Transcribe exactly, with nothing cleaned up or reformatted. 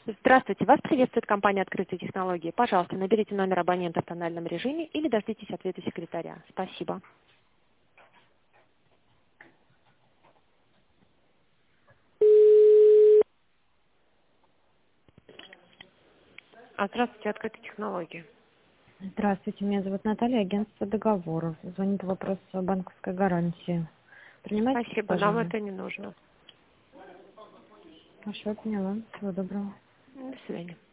Здравствуйте, вас приветствует компания «Открытые технологии». Пожалуйста, наберите номер абонента в тональном режиме или дождитесь ответа секретаря. Спасибо. А, Здравствуйте, «Открытые технологии». Здравствуйте, меня зовут Наталья, агентство договоров. Звонит вопрос о банковской гарантии. Принимайте Спасибо, нам предложение? это не нужно. Хорошо, поняла. Всего доброго. До свидания.